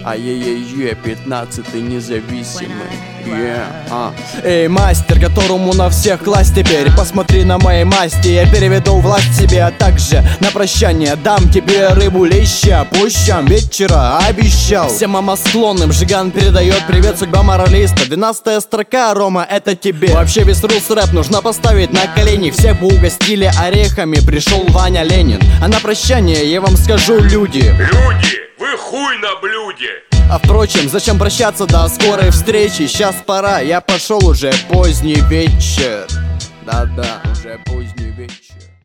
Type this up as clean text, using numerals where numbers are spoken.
Ае-е-е, 15-й независимый. Эй, мастер, которому на всех власть теперь, посмотри на мои масти, я переведу власть себе, а также на прощание дам тебе рыбу леща. Пущам вечера обещал. Всем мамосклонным Жиган передает привет, судьба моралиста. 12-я строка, Рома, это тебе. Вообще весь рус рэп нужно поставить на колени. Всех бы угостили орехами, пришел Ваня Ленин. А на прощание я вам скажу, люди, вы хуй на блюде. А впрочем, зачем прощаться, до скорой встречи. Сейчас пора, я пошел, уже поздний вечер. Да-да, уже поздний вечер.